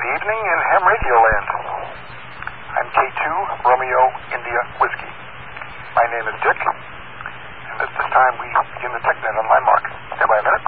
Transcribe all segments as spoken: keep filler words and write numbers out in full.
evening in ham radio land. I'm K two Romeo India Whiskey. My name is Dick, and at this time we begin the TechNet on my mark. Stand by a minute.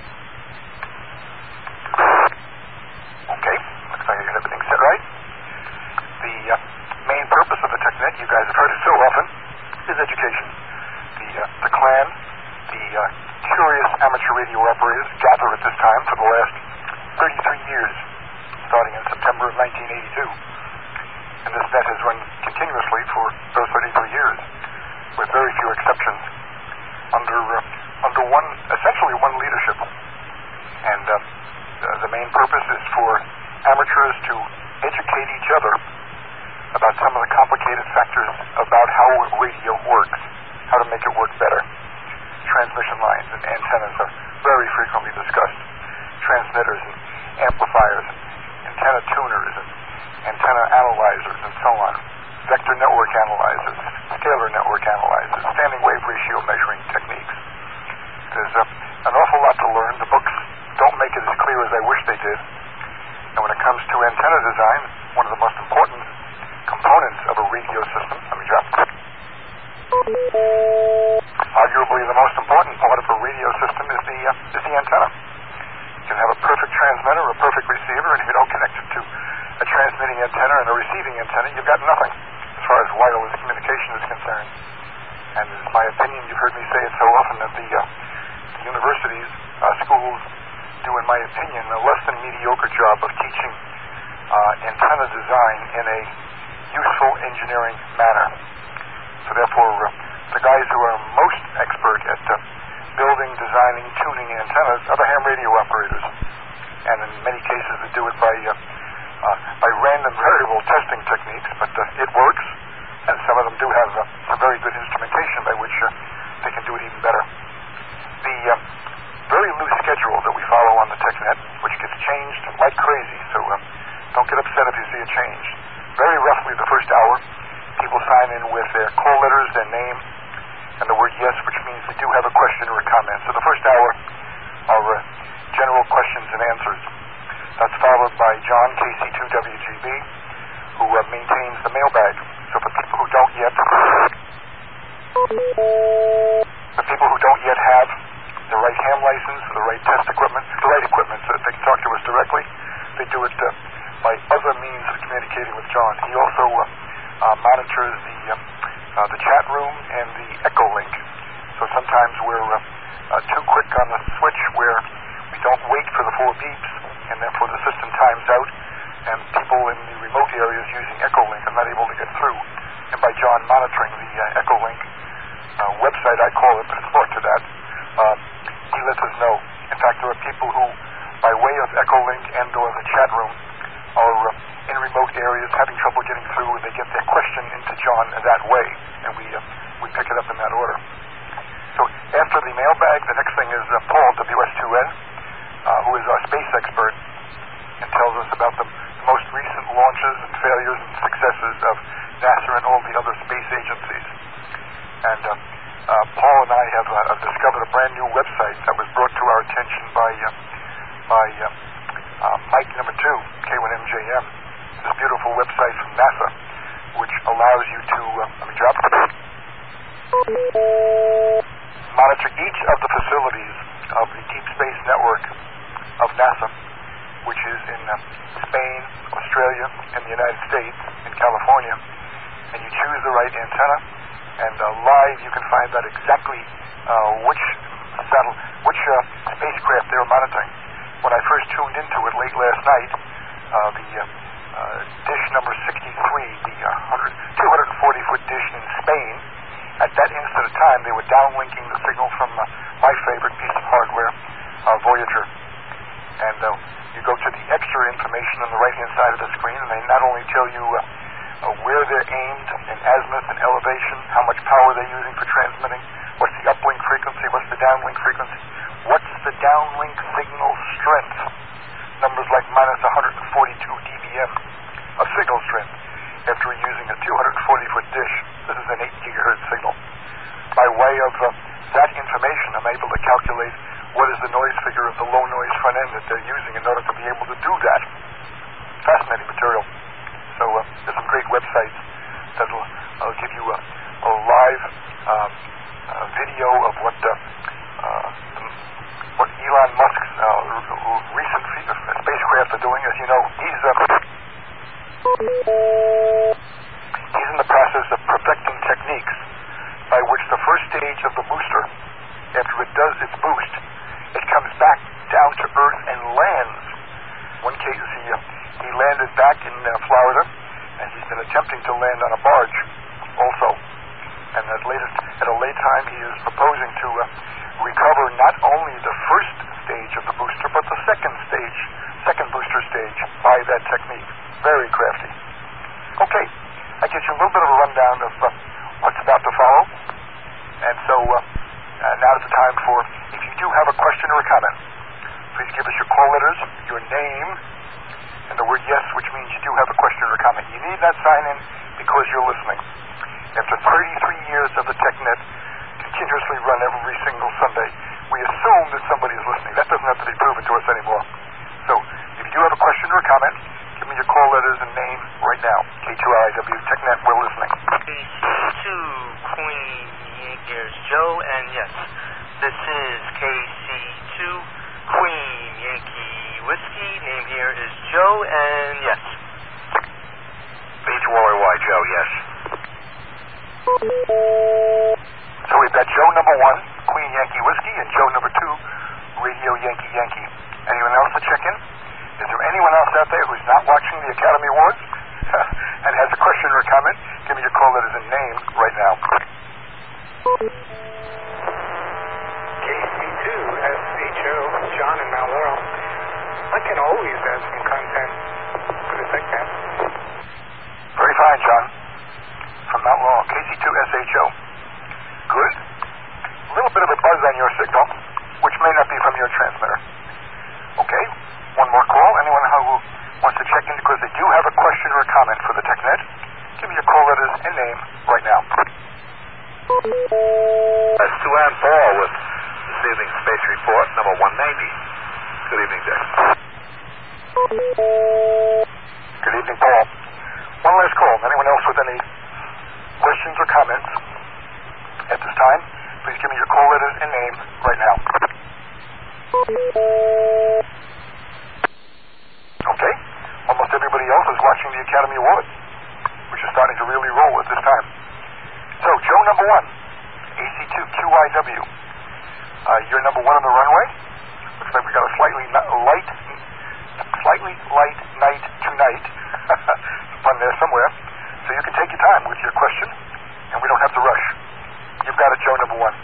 Okay, looks like I got everything set right. The uh, main purpose of the TechNet, you guys have heard it so often, is education. The, uh, the clan, the uh, curious amateur radio operators gather at this time for the last thirty-three years, starting in September of nineteen eighty-two. And this net has run continuously for those thirty-three years, with very few exceptions, under uh, under one, essentially one leadership. And uh, the, the main purpose is for amateurs to educate each other about some of the complicated factors about how radio works, how to make it work better. Transmission lines and antennas are very frequently discussed. Transmitters and amplifiers, and antenna tuners and antenna analyzers and so on. Vector network analyzers, scalar network analyzers, standing wave ratio measuring techniques. There's uh, an awful lot to learn. The books don't make it as clear as I wish they did. And when it comes to antenna design, one of the most important components of a radio system, let me drop it. Arguably the most important part of a radio system is the, uh, is the antenna. You can have a perfect transmitter, a perfect receiver, and if you don't connect it to a transmitting antenna and a receiving antenna, you've got nothing as far as wireless communication is concerned. And it's my opinion, you've heard me say it so often, that the, uh, the universities, uh, schools, do, in my opinion, a less than mediocre job of teaching uh, antenna design in a useful engineering manner. So therefore, uh, the guys who are most expert at uh, building, designing, tuning antennas are the ham radio operators. And in many cases they do it by uh, uh, by random variable testing techniques, but uh, it works, and some of them do have uh, some very good instrumentation by which uh, they can do it even better. The uh, very loose schedule that we follow on the TechNet, which gets changed like crazy, so uh, don't get upset if you see it change. Very roughly the first hour, people sign in with their call letters, their name, and the word yes, which means they do have a question or a comment. So the first hour are uh, general questions and answers. That's followed by John, K C two W G B, who uh, maintains the mailbag. So for people who don't yet, for people who don't yet have the right ham license, the right test equipment, the right equipment so that they can talk to us directly, they do it uh, by other means of communicating with John. He also uh, uh, monitors the uh, uh, the chat room and the echo link. So sometimes we're uh, uh, too quick on the switch where we don't wait for the four beeps, and therefore the system times out, and people in the remote areas using echo link are not able to get through. And by John monitoring the uh, echo link uh, website, I call it, but it's more to that, uh, he lets us know. In fact, there are people who, by way of echo link and or the chat room, are uh, in remote areas having trouble getting through, and they get their question into John that way, and we uh, we pick it up in that order. So after the mailbag, the next thing is uh, Paul, W S two N, uh, who is our space expert, and tells us about the, the most recent launches and failures and successes of NASA and all the other space agencies. And uh, uh, Paul and I have, uh, have discovered a brand new website that was brought to our attention by uh, by uh, uh, Mike number two, K one M J M. This beautiful website from NASA, which allows you to uh, let me drop it. Monitor each of the facilities of the Deep Space Network of NASA, which is in uh, Spain, Australia, and the United States, in California, and you choose the right antenna, and uh, live you can find out exactly uh, which satellite, which uh, spacecraft they were monitoring. When I first tuned into it late last night, uh, the uh, uh, dish number sixty-three, the uh, two hundred forty foot dish in Spain, at that instant of time they were downlinking the signal from uh, my favorite piece of hardware, uh, Voyager. And uh, you go to the extra information on the right-hand side of the screen, and they not only tell you uh, uh, where they're aimed in azimuth and elevation, how much power they're using for transmitting, what's the uplink frequency, what's the downlink frequency, what's the downlink signal strength, numbers like minus one hundred forty-two D B M of signal strength after using a two hundred forty foot dish. This is an eight gigahertz signal. By way of uh, that information, I'm able to calculate what is the noise figure of the low noise front end that they're using in order to be able to do that. Fascinating. as you know, he's uh, he's in the process of perfecting techniques by which the first stage of the booster, after it does its boost, it comes back down to Earth and lands. One case, he, uh, he landed back in uh, Florida, and he's been attempting to land on a barge also. And at, latest, at a late time, he is proposing to uh, recover not only the first stage of the booster, but the second stage, second booster stage, by that technique. Very crafty. Okay, I get you a little bit of a rundown of uh, what's about to follow. And so uh, uh, now is the time for, if you do have a question or a comment, please give us your call letters, your name, and the word yes, which means you do have a question or a comment. You need not sign in because you're listening. After thirty-three years of the TechNet, continuously run every single Sunday, we assume that somebody is listening. That doesn't have to be proven to us anymore. So, if you do have a question or a comment, give me your call letters and name right now. K two I W TechNet, we're listening. K C two Queen, here's Joe, and yes, this is K C two Queen Yankee Whiskey. Name here is Joe, and yes. Beach Waller Y, Joe, yes. So we've got Joe number one, Queen Yankee Whiskey, and Joe number two, Radio Yankee Yankee. Anyone else to check in? Is there anyone else out there who's not watching the Academy Awards and has a question or a comment? Give me your call letters and name right now. K C two S H O, John in Mount Laurel. I can always add some content for the TechNet. Very fine, John. From Mount Laurel, K C two S H O. Good. A little bit of a buzz on your signal, which may not be from your transmitter. Okay, one more call. Anyone who wants to check in because they do have a question or a comment for the TechNet, give me your call letters and name right now. That's Suan Paul with this evening's Space Report, number one ninety. Good evening, Dick. Good evening, Paul. One last call. Anyone else with any questions or comments at this time? Please give me your call letters and name right now. Okay. Almost everybody else is watching the Academy Awards, which is starting to really roll at this time. So, Joe number one, A C two Q I W. Uh, you're number one on the runway. Looks like we got a slightly light, slightly light night tonight. Fun there somewhere. So you can take your time with your question, and we don't have to rush. You've got it, Joe number one.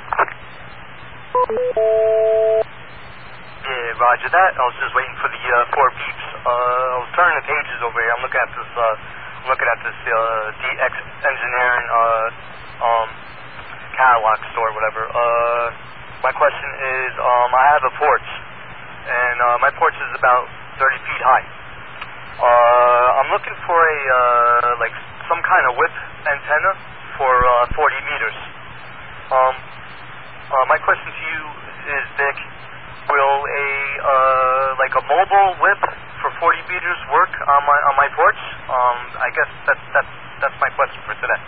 Yeah, roger that. I was just waiting for the uh, four beeps. Uh, I was turning the pages over here. I'm looking at this. Uh, I'm looking at this uh, D X Engineering uh, um, catalog store, whatever. Uh, my question is, um, I have a porch, and uh, my porch is about thirty feet high. Uh, I'm looking for a uh, like some kind of whip antenna for uh, forty meters. Um, uh, my question to you is, Dick, will a uh, like a mobile whip for forty meters work on my on my porch? Um, I guess that's that's that's my question for today.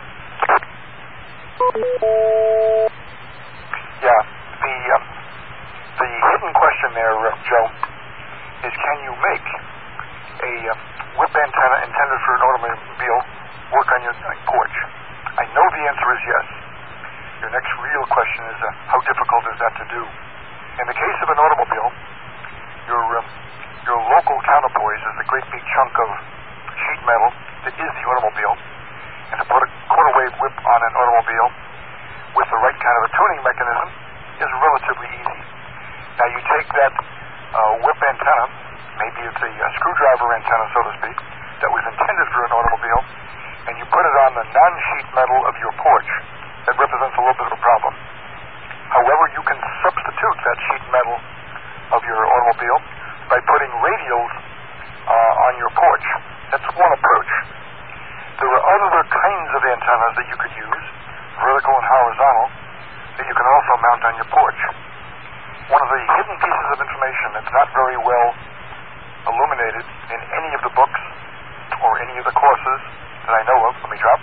Yeah, the um, the hidden question there, uh, Joe, is can you make a uh, whip antenna intended for an automobile work on your uh, porch? I know the answer is yes. Your next real question is uh, how difficult is that to do? In the case of an automobile, your uh, your local counterpoise is a great big chunk of sheet metal that is the automobile, and to put a quarter wave whip on an automobile with the right kind of a tuning mechanism is relatively easy. Now you take that uh, whip antenna, maybe it's a, a screwdriver antenna, so to speak, that was intended for an automobile, and you put it on the non-sheet metal of your porch. That represents a little bit of a problem. However, you can substitute that sheet metal of your automobile by putting radials uh, on your porch. That's one approach. There are other kinds of antennas that you could use, vertical and horizontal, that you can also mount on your porch. One of the hidden pieces of information that's not very well illuminated in any of the books or any of the courses that I know of, let me drop,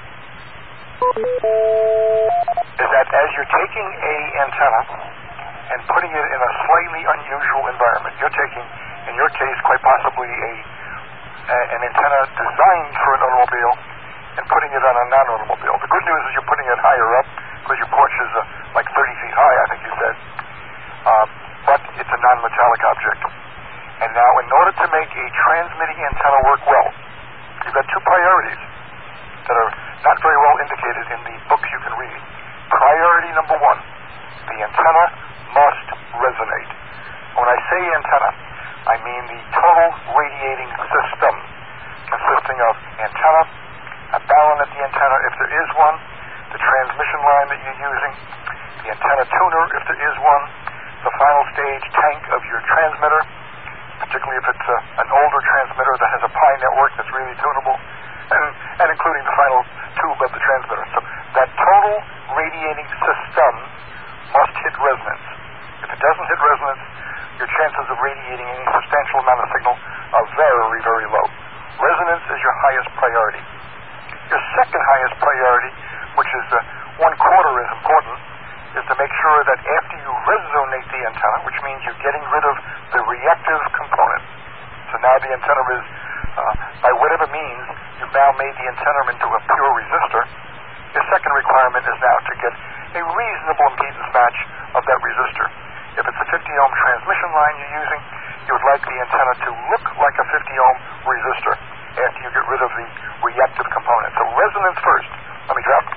is that as you're taking a antenna and putting it in a slightly unusual environment, you're taking, in your case, quite possibly a, a an antenna designed for an automobile and putting it on a non-automobile. The good news is you're putting it higher up because your porch is uh, like thirty feet high, I think you said. Uh, but it's a non-metallic object. And now, in order to make a transmitting antenna work well, you've got two priorities that are not very well indicated in the books you can read. Priority number one, the antenna must resonate. When I say antenna, I mean the total radiating system consisting of antenna, a balun at the antenna if there is one, the transmission line that you're using, the antenna tuner if there is one, the final stage tank of your transmitter, particularly if it's uh, an older transmitter that has a pi network that's really tunable, and, and including the final tube of the transmitter. So that total radiating system must hit resonance. If it doesn't hit resonance, your chances of radiating any substantial amount of signal are very, very low. Resonance is your highest priority. Your second highest priority, which is uh, one quarter as important, is to make sure that after you resonate the antenna, which means you're getting rid of the reactive component. So now the antenna is, uh, by whatever means, you've now made the antenna into a pure resistor. Your second requirement is now to get a reasonable impedance match of that resistor. If it's a fifty ohm transmission line you're using, you would like the antenna to look like a fifty ohm resistor after you get rid of the reactive component. So resonance first. Let me drop.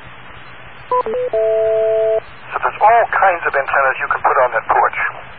So there's all kinds of antennas you can put on that porch.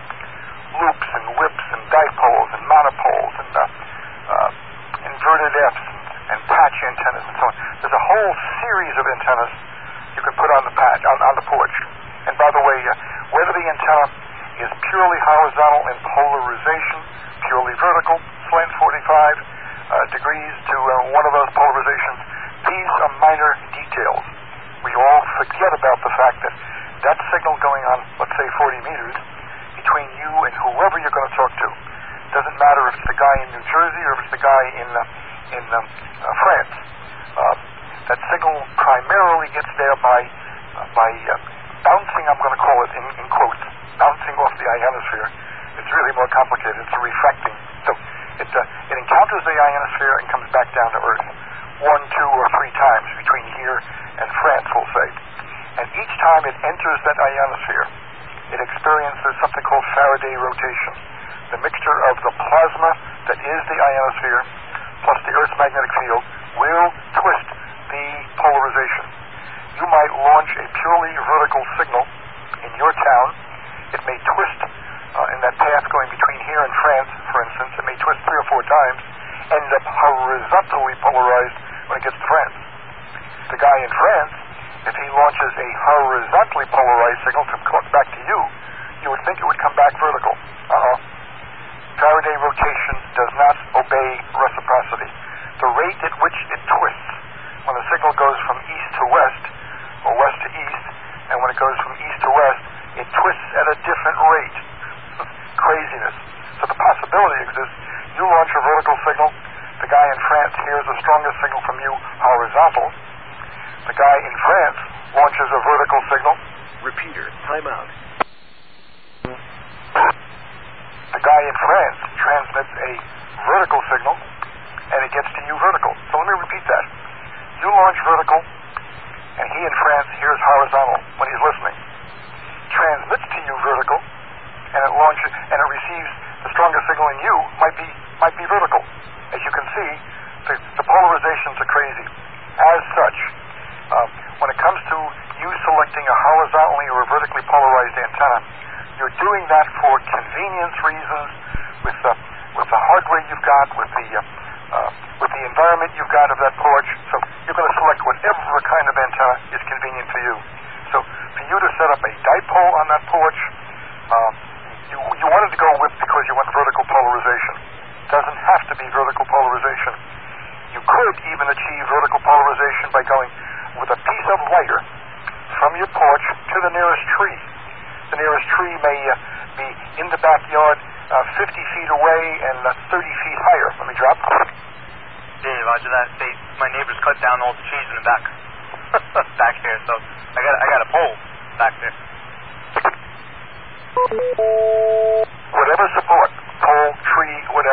Loops and whips and dipoles and monopoles and uh, uh, inverted Fs and, and patch antennas and so on. There's a whole series of antennas you can put on the patch, on, on the porch. And by the way, uh, whether the antenna is purely horizontal in polarization, purely vertical, slant forty-five uh, degrees to uh, one of those polarizations, these are minor details. We all forget about the fact that that signal going on, let's say forty meters, between you and whoever you're going to talk to, doesn't matter if it's the guy in New Jersey or if it's the guy in uh, in um, uh, France. Uh, that signal primarily gets there by uh, by uh, bouncing, I'm going to call it in, in quotes, bouncing off the ionosphere. It's really more complicated. It's refracting. So it uh, it encounters the ionosphere and comes back down to Earth one, two, or three times between here and France, we'll say. And each time it enters that ionosphere, it experiences something called Faraday rotation. The mixture of the plasma that is the ionosphere plus the Earth's magnetic field will twist the polarization. You might launch a purely vertical signal in your town. It may twist uh, in that path going between here and France, for instance. It may twist three or four times, end up horizontally polarized when it gets to France. The guy in France, if he launches a horizontally polarized signal to come back to you, you would think it would come back vertical. Uh-oh. Faraday rotation does not obey reciprocity. The rate at which it twists when the signal goes from east to west, or west to east, and when it goes from east to west, it twists at a different rate. Craziness. So the possibility exists, you launch a vertical signal, the guy in France hears the strongest signal from you horizontal, the guy in France launches a vertical signal. Repeater, timeout. The guy in France transmits a vertical signal, and it gets to you vertical. So let me repeat that. You launch vertical, and he in France hears horizontal when he's listening. Transmits to you vertical, and it launches, and it receives the strongest signal in you might be might be vertical. As you can see, the, the polarizations are crazy. As such, uh, when it comes to you selecting a horizontally or a vertically polarized antenna, you're doing that for convenience reasons, with uh, with the hardware you've got, with the uh, uh, with the environment you've got of that porch. So you're going to select whatever kind of antenna is convenient for you. So for you to set up a dipole on that porch, uh, you you wanted to go with because you want vertical polarization. Doesn't have to be vertical polarization. You could even achieve vertical polarization by going with a piece of wire from your porch to the nearest tree. The nearest tree may uh, be in the backyard uh, fifty feet away and uh, thirty feet higher. Let me drop. Yeah, roger that. They, my neighbors cut down all the trees in the back, back here. So I got, I got a pole back there. Whatever support, pole, tree, whatever.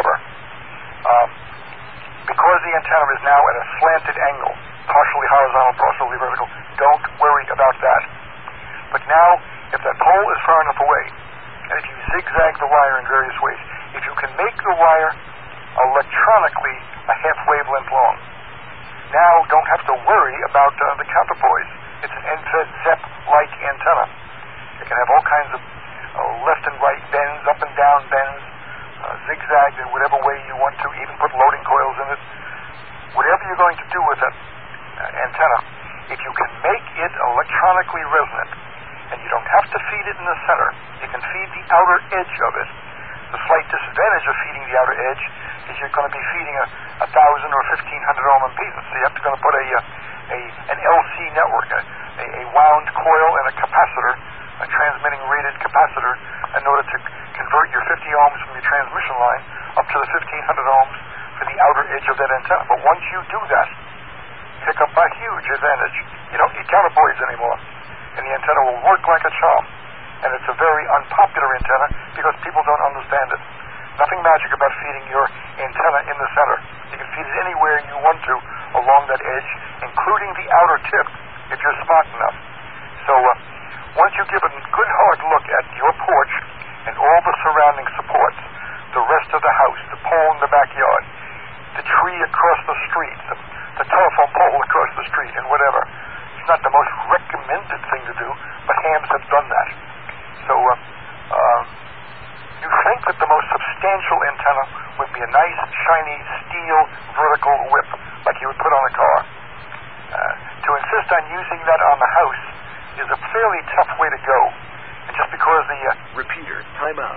antenna is now at a slanted angle, partially horizontal, partially vertical. Don't worry about that. But now, if that pole is far enough away, and if you zigzag the wire in various ways, if you can make the wire electronically a half wavelength long, now don't have to worry about uh, the counterpoise. It's an N Z E P-like antenna. It can have all kinds of uh, left and right bends, up and down bends, uh, zigzagged in whatever way you want to, even put loading coils in it. Whatever you're going to do with that uh, antenna, if you can make it electronically resonant, and you don't have to feed it in the center, you can feed the outer edge of it. The slight disadvantage of feeding the outer edge is you're going to be feeding a, a thousand or fifteen hundred ohm impedance. So you have to going to put a, a an L C network, a, a, a wound coil and a capacitor, a transmitting rated capacitor, in order to convert your fifty ohms from your transmission line up to the fifteen hundred ohms for the outer edge of that antenna. But once you do that, pick up a huge advantage. You don't need counterpoise anymore, and the antenna will work like a charm. And it's a very unpopular antenna because people don't understand it. Nothing magic about feeding your antenna in the center. You can feed it anywhere you want to along that edge, including the outer tip, if you're smart enough. So uh, once you give a good hard look at your porch and all the surrounding supports, the rest of the house, the pole in the backyard, the tree across the street, the, the telephone pole across the street, and whatever, it's not the most recommended thing to do, but hams have done that. So uh, uh, you think that the most substantial antenna would be a nice, shiny, steel, vertical whip, like you would put on a car. Uh, to insist on using that on the house is a fairly tough way to go. And just because the... Uh, Repeater, time out.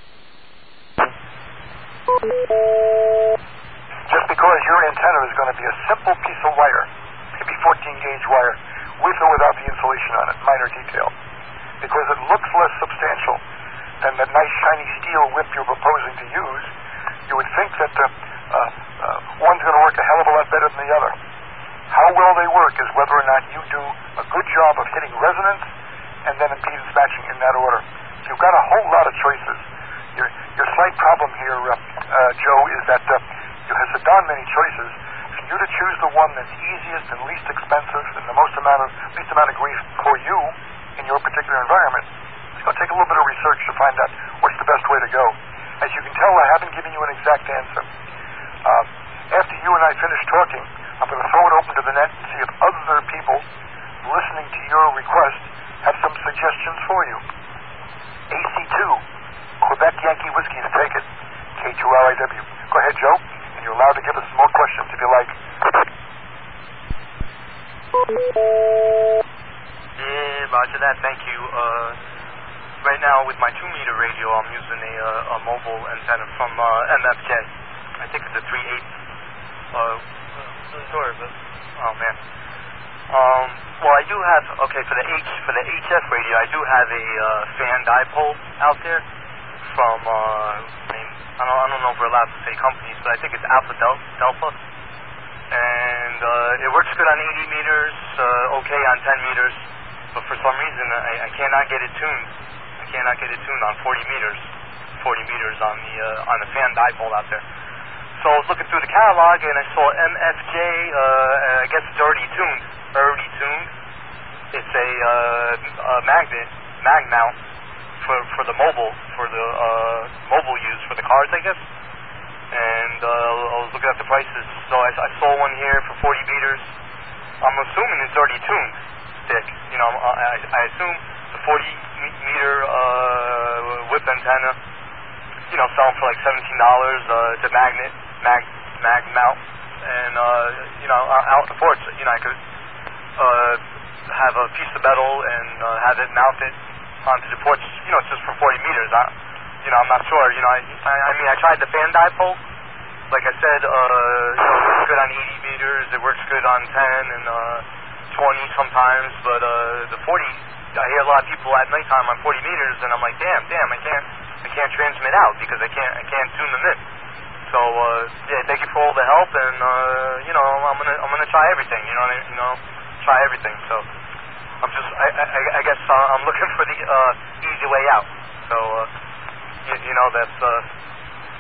Just because your antenna is going to be a simple piece of wire, maybe fourteen gauge wire, with or without the insulation on it, minor detail, because it looks less substantial than the nice shiny steel whip you're proposing to use, you would think that uh, uh, uh, one's going to work a hell of a lot better than the other. How well they work is whether or not you do a good job of hitting resonance and then impedance matching in that order. You've got a whole lot of choices. Your, your slight problem here, uh, uh, Joe, is that uh, you have so darn many choices. For you to choose the one that's easiest and least expensive and the most amount of least amount of grief for you in your particular environment, it's going to take a little bit of research to find out what's the best way to go. As you can tell, I haven't given you an exact answer. Uh, after you and I finish talking, I'm going to throw it open to the net and see if other people listening to your request have some suggestions for you. A C two, Quebec Yankee Whiskey to take it, K two R I W. Go ahead, Joe, and you're allowed to give us some more questions if you like. Yeah, roger that. Thank you. Uh, right now, with my two-meter radio, I'm using a, uh, a mobile antenna from uh, M F J. I think it's a three eighths. Uh, sorry, but oh man. Um, well, I do have okay for the H for the H F radio. I do have a uh, fan dipole out there from. Uh, I mean, I don't, I don't know if we're allowed to say companies, but I think it's Alpha Del- Delta, and uh, it works good on eighty meters, uh, okay on ten meters. But for some reason, I, I cannot get it tuned. I cannot get it tuned on forty meters. forty meters on the uh, on the fan dipole out there. So I was looking through the catalog and I saw M F J. Uh, I guess it's already tuned. Already tuned. It's a, uh, a magnet, mag mount for for the mobile for the uh, mobile use for the cars, I guess. And uh, I was looking at the prices. So I, I saw one here for forty meters. I'm assuming it's already tuned. Stick. You know, I, I assume the forty meter uh, whip antenna, you know, selling for like seventeen dollars. Uh, it's a magnet, mag, mag mount, and uh, you know, out in the porch, you know, I could uh, have a piece of metal and uh, have it mounted onto the porch. You know, it's just for forty meters. I, you know, I'm not sure. You know, I, I, I mean, I tried the fan dipole. Like I said, uh, you know, it works good on eighty meters. It works good on ten and uh, twenty sometimes. But uh, the forty, I hear a lot of people at nighttime on forty meters, and I'm like, damn, damn, I can't, I can't transmit out because I can't, I can't tune them in. So uh, yeah, thank you for all the help, and uh, you know, I'm gonna, I'm gonna try everything. You know, what I, you know, try everything. So I'm just, I, I, I guess uh, I'm looking for the uh, easy way out. So uh, you, you know, that's. Uh,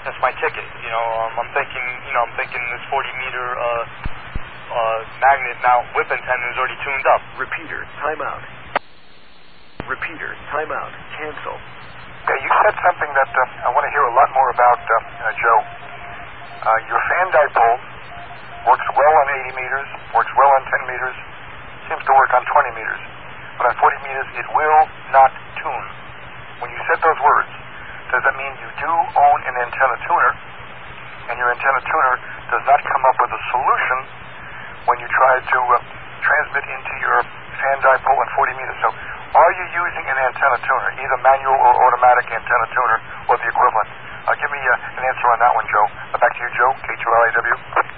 that's my ticket. You know, um, I'm thinking, you know, I'm thinking this forty meter uh, uh, magnet mount whip antenna is already tuned up. Repeater, timeout. Repeater, timeout. Cancel. Okay, you said something that uh, I want to hear a lot more about, uh, uh, Joe. Uh, your fan dipole works well on eighty meters, works well on ten meters, seems to work on twenty meters. But on forty meters, it will not tune. When you said those words, does that mean you do own an antenna tuner, and your antenna tuner does not come up with a solution when you try to uh, transmit into your fan dipole at forty meters? So are you using an antenna tuner, either manual or automatic antenna tuner, or the equivalent? Uh, give me uh, an answer on that one, Joe. Uh, back to you, Joe, K two L I W.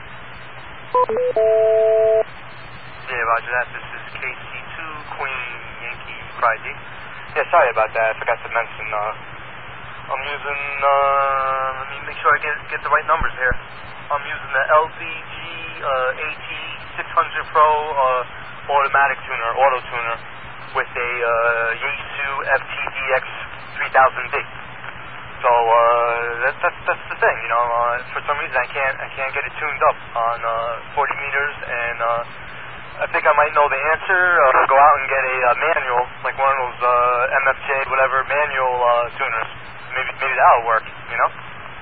Yeah, roger that. This is K C two, Queen Yankee Friday. Yeah, sorry about that. I forgot to mention, uh, I'm using, uh, let me make sure I get get the right numbers here. I'm using the L D G uh, A T six hundred Pro uh, automatic tuner, auto tuner, with a uh, Yaesu F T D X three thousand D. So uh, that's that's that's the thing, you know. Uh, for some reason, I can't I can't get it tuned up on uh, forty meters, and uh, I think I might know the answer. Uh, go out and get a uh, manual, like one of those uh, M F J whatever manual uh, tuners. Maybe maybe that'll work, you know.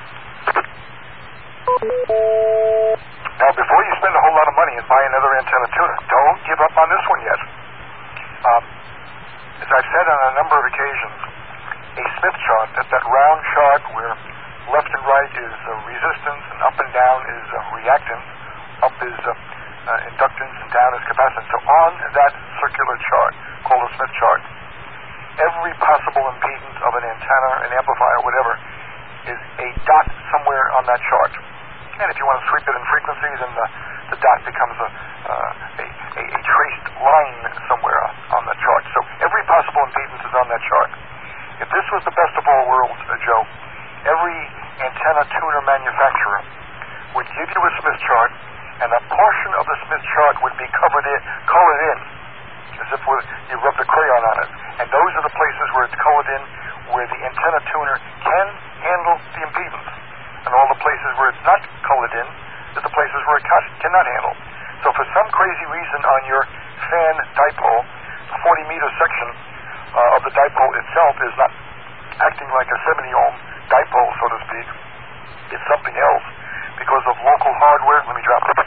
Now, before you spend a whole lot of money and buy another antenna tuner, don't give up on this one yet. Um, as I've said on a number of occasions, a Smith chart, that, that round chart where left and right is uh, resistance and up and down is uh, reactance, up is uh, uh, inductance and down is capacitance. So on that circular chart, called a Smith chart, every possible impedance of an antenna, an amplifier, whatever, is a dot somewhere on that chart. And if you want to sweep it in frequency, then the, the dot becomes a, uh, a, a, a traced line somewhere on, on the chart. So every possible impedance is on that chart. If this was the best of all worlds, uh, Joe, every antenna tuner manufacturer would give you a Smith chart, and a portion of the Smith chart would be covered in, colored in, as if with, you rubbed a crayon on it. And those are the places where it's colored in, where the antenna tuner can handle the impedance. And all the places where it's not colored in is the places where it ca- cannot handle. So for some crazy reason on your fan dipole, the forty meter section uh, of the dipole itself is not acting like a seventy ohm dipole, so to speak. It's something else because of local hardware. Let me drop it.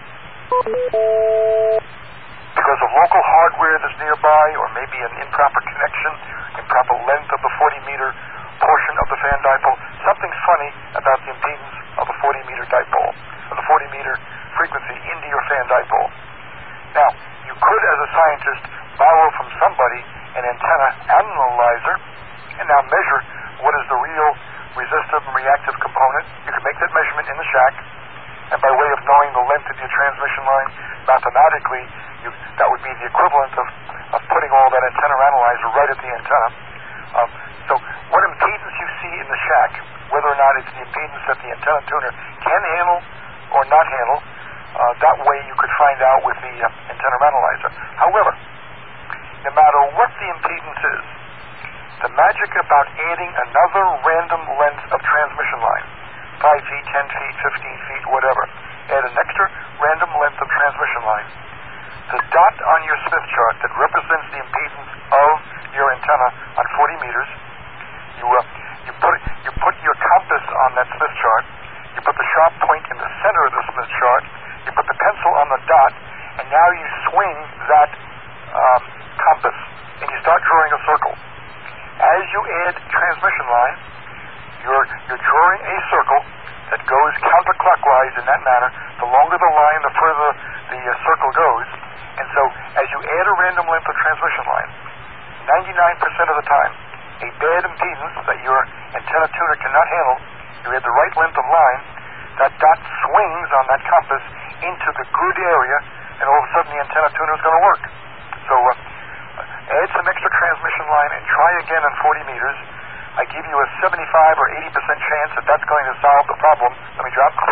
Because of local hardware that's nearby, or maybe an improper connection, improper length of the forty meter portion of the fan dipole, something's funny about the impedance of the forty meter dipole, of the forty meter frequency into your fan dipole. Now, you could, as a scientist, borrow from somebody an antenna analyzer and now measure what is the real resistive and reactive component. You can make that measurement in the shack, and by way of knowing the length of your transmission line, mathematically, you, that would be the equivalent of, of putting all that antenna analyzer right at the antenna. Um, so what impedance you see in the shack, whether or not it's the impedance that the antenna tuner can handle or not handle, uh, that way you could find out with the uh, antenna analyzer. However, no matter what the impedance is, the magic about adding another random length of transmission line, five feet, ten feet, fifteen feet, whatever, add an extra random length of transmission line, the dot on your Smith chart that represents the impedance of your antenna on forty meters, you uh, you put you put your compass on that Smith chart, you put the sharp point in the center of the Smith chart, you put the pencil on the dot, and now you swing that um, compass, and you start drawing a circle. As you add transmission line, you're you're drawing a circle that goes counterclockwise in that manner. The longer the line, the further the uh, circle goes. And so, as you add a random length of transmission line, ninety-nine percent of the time, a bad impedance that your antenna tuner cannot handle, you add the right length of line, that dot swings on that compass into the good area, and all of a sudden the antenna tuner is going to work. So, uh, add some extra transmission line and try again on forty meters. I give you a seventy-five or eighty percent chance that that's going to solve the problem. Let me drop.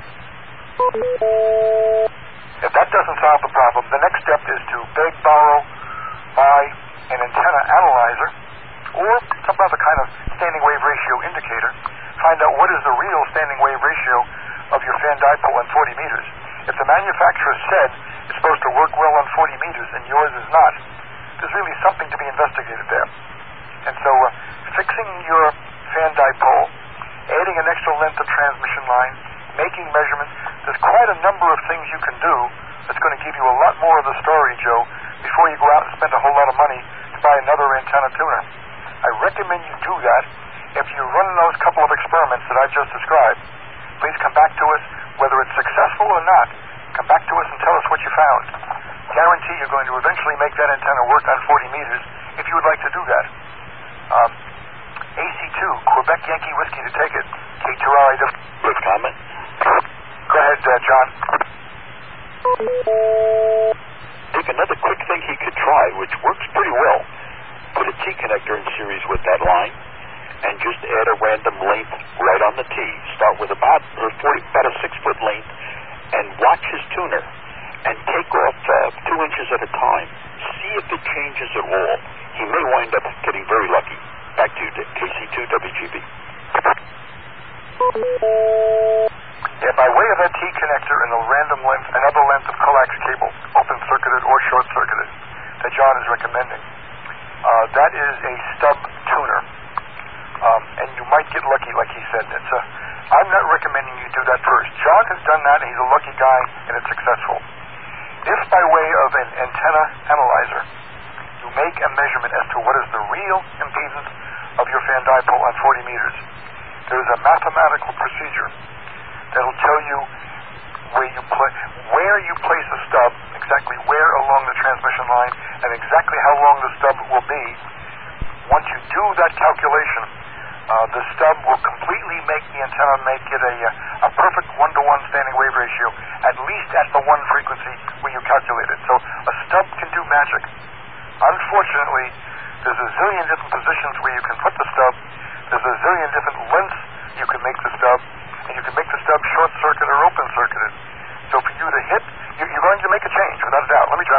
If that doesn't solve the problem, the next step is to beg, borrow, buy an antenna analyzer or some other kind of standing wave ratio indicator find out what is the real standing wave ratio of your fan dipole on forty meters. If the manufacturer said it's supposed to work well on forty meters and yours is not, there's really something to be investigated there. And so uh, fixing your fan dipole, adding an extra length of transmission line, making measurements, there's quite a number of things you can do that's going to give you a lot more of the story, Joe, before you go out and spend a whole lot of money to buy another antenna tuner. I recommend you do that. If you run those couple of experiments that I just described, please come back to us, whether it's successful or not. Come back to us and tell us what you found. Guarantee you're going to eventually make that antenna work on forty meters if you would like to do that. Um, A C two, Quebec Yankee Whiskey to take it. K two R I W. Brief comment. Go ahead, uh, John. Dick, another quick thing he could try, which works pretty well. Put a T connector in series with that line, and just add a random length right on the T. Start with about or forty, about a six foot length, and watch his tuner, and take off uh, two inches at a time. See if it changes at all. He may wind up getting very lucky. Back to you, Dick. K C two W G B. Yeah, by way of that T connector and a random length, another length of coax cable, open circuited or short circuited, that John is recommending, uh, that is a stub tuner. Um, and you might get lucky, like he said. It's a, I'm not recommending you do that first. John has done that, and he's a lucky guy, and it's successful. If by way of an antenna analyzer, you make a measurement as to what is the real impedance of your fan dipole on forty meters, there's a mathematical procedure that'll tell you where you pla- where you place a stub, exactly where along the transmission line, and exactly how long the stub will be. Once you do that calculation, uh, the stub will completely make the antenna make it a, a perfect one-to-one standing wave ratio, at least at the one frequency where you calculate it. So a stub can do magic. Unfortunately, there's a zillion different positions where you can put the stub. There's a zillion different lengths you can make the stub, and you can make the stub short-circuited or open-circuited. So for you to hit, you- you're going to make a change, without a doubt. Let me drop.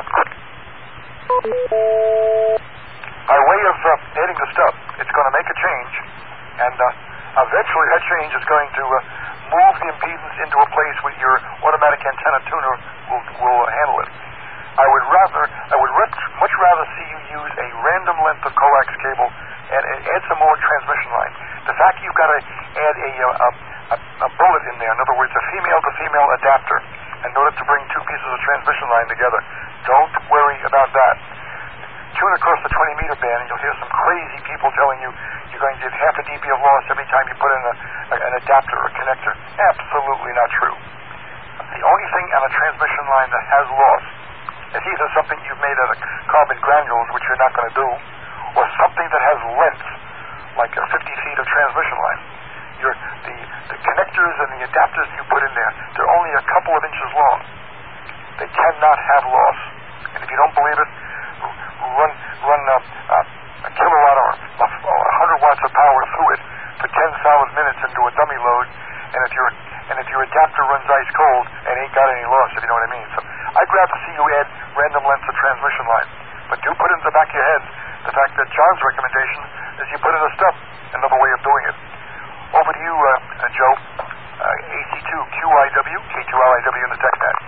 By way of uh, adding the stub, it's going to make a change, and uh, eventually that change is going to uh, move the impedance into a place where your automatic antenna tuner will, will handle it. I would rather, I would much, much rather see you use a random length of coax cable and, and add some more transmission line. The fact you've got to add a, a, a, a bullet in there, in other words, a female-to-female adapter, in order to bring two pieces of transmission line together, don't worry about that. Tune across the twenty meter band, and you'll hear some crazy people telling you you're going to get half a dB of loss every time you put in a, a, an adapter or connector. Absolutely not true. The only thing on a transmission line that has loss is either something you've made out of carbon granules, which you're not going to do, or something that has length, like uh, fifty feet of transmission line. Your, the, the connectors and the adapters you put in there, they're only a couple of inches long. They cannot have loss. And if you don't believe it, run run uh, uh, a kilowatt or one hundred watts of power through it for ten solid minutes into a dummy load, and if your and if your adapter runs ice cold, it ain't got any loss, if you know what I mean. So I'd rather see you add random lengths of transmission line, but do put in the back of your head the fact that John's recommendation is you put in a stub, another way of doing it. Over to you, uh, uh, Joe. Uh, A C two Q I W, K two R I W in the TechNet.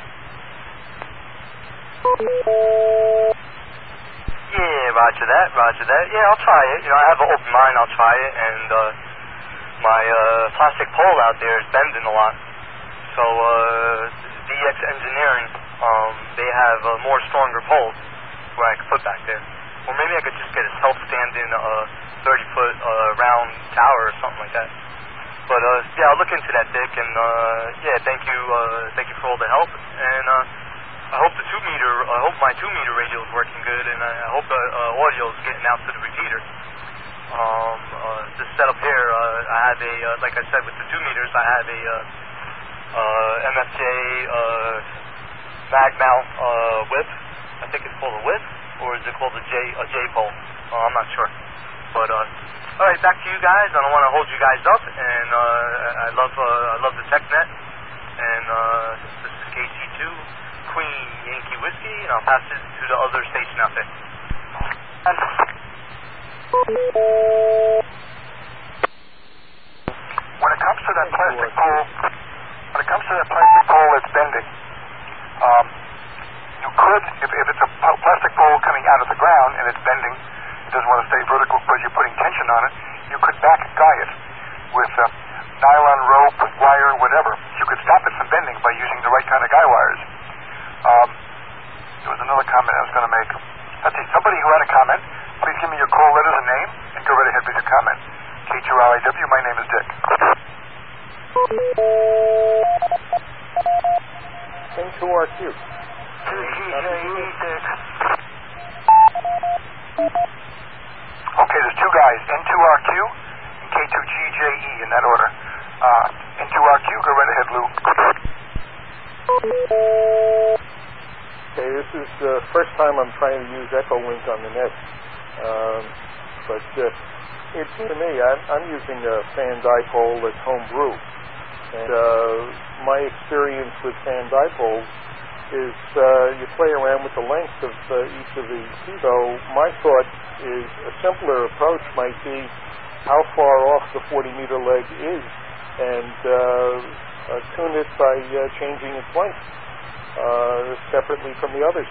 Yeah, roger that, roger that. Yeah, I'll try it. You know, I have an open mind, I'll try it, and uh, my uh, plastic pole out there is bending a lot. So, uh, D X Engineering, um, they have a more stronger pole where I could put back there. Or maybe I could just get a self-standing uh, thirty foot uh, round tower or something like that. But, uh, yeah, I'll look into that, Dick, and, uh, yeah, thank you, uh, thank you for all the help, and, uh, I hope the two meter, I hope my two meter radio is working good, and I hope the uh, audio is getting out to the repeater. Um, uh, this setup here, uh, I have a, uh, like I said, with the two meters, I have a uh, uh, M F J uh, mag mount uh, whip. I think it's called a whip, or is it called a J a J pole? Oh, I'm not sure. But uh, all right, back to you guys. I don't want to hold you guys up, and uh, I love uh, I love the TechNet, and uh, this is K C two. Queen Yankee Whiskey, and I'll pass it to the other station out there. pole, when it comes to that plastic pole that's bending, um, you could, if, if it's a p- plastic pole coming out of the ground and it's bending, it doesn't want to stay vertical because you're putting tension on it, you could back guy it with uh, nylon rope, wire, whatever. You could stop it from bending by using the right kind of guy wires. Um, there was another comment I was going to make. Let's see, somebody who had a comment, please give me your call letters and name, and go right ahead with your comment. K two R I W, my name is Dick. N two R Q. two G J E, Dick. Okay, there's two guys, N two R Q and K two G J E in that order. Uh, N two R Q, go right ahead, Lou. Okay, this is the first time I'm trying to use Echolink on the net. Um, but uh, it seems to me I'm, I'm using a fan dipole that's homebrew. And uh, my experience with fan dipoles is uh, you play around with the length of uh, each of the two. So my thought is a simpler approach might be how far off the forty meter leg is and uh, uh, tune it by uh, changing its length uh, separately from the others.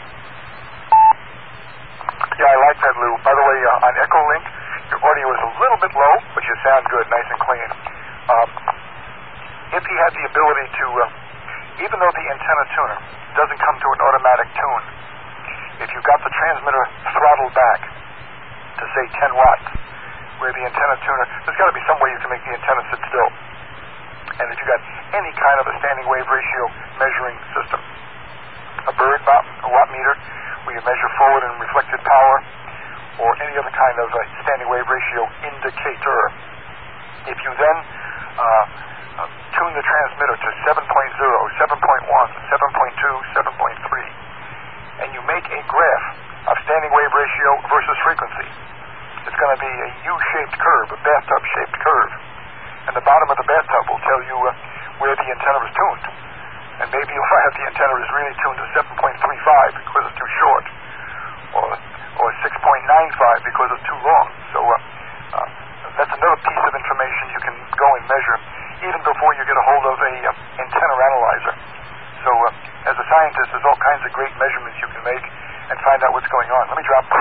Yeah, I like that, Lou. By the way, uh, on Echolink, your audio is a little bit low, but you sound good, nice and clean. Um, if he had the ability to, uh, even though the antenna tuner doesn't come to an automatic tune, if you got the transmitter throttled back to, say, ten watts, where the antenna tuner, there's got to be some way you can make the antenna sit still. And if you got any kind of a standing wave ratio measuring system, a bird watt, a watt meter, where you measure forward and reflected power, or any other kind of uh, standing wave ratio indicator, if you then uh, uh, tune the transmitter to seven point oh, seven point one, seven point two, seven point three, and you make a graph of standing wave ratio versus frequency, it's going to be a U-shaped curve, a bathtub-shaped curve. And the bottom of the bathtub will tell you uh, where the antenna is tuned. And maybe you'll find that the antenna is really tuned to seven point three five because it's too short, or or six point nine five because it's too long. So uh, uh, that's another piece of information you can go and measure even before you get a hold of a uh, antenna analyzer. So uh, as a scientist, there's all kinds of great measurements you can make and find out what's going on. Let me drop.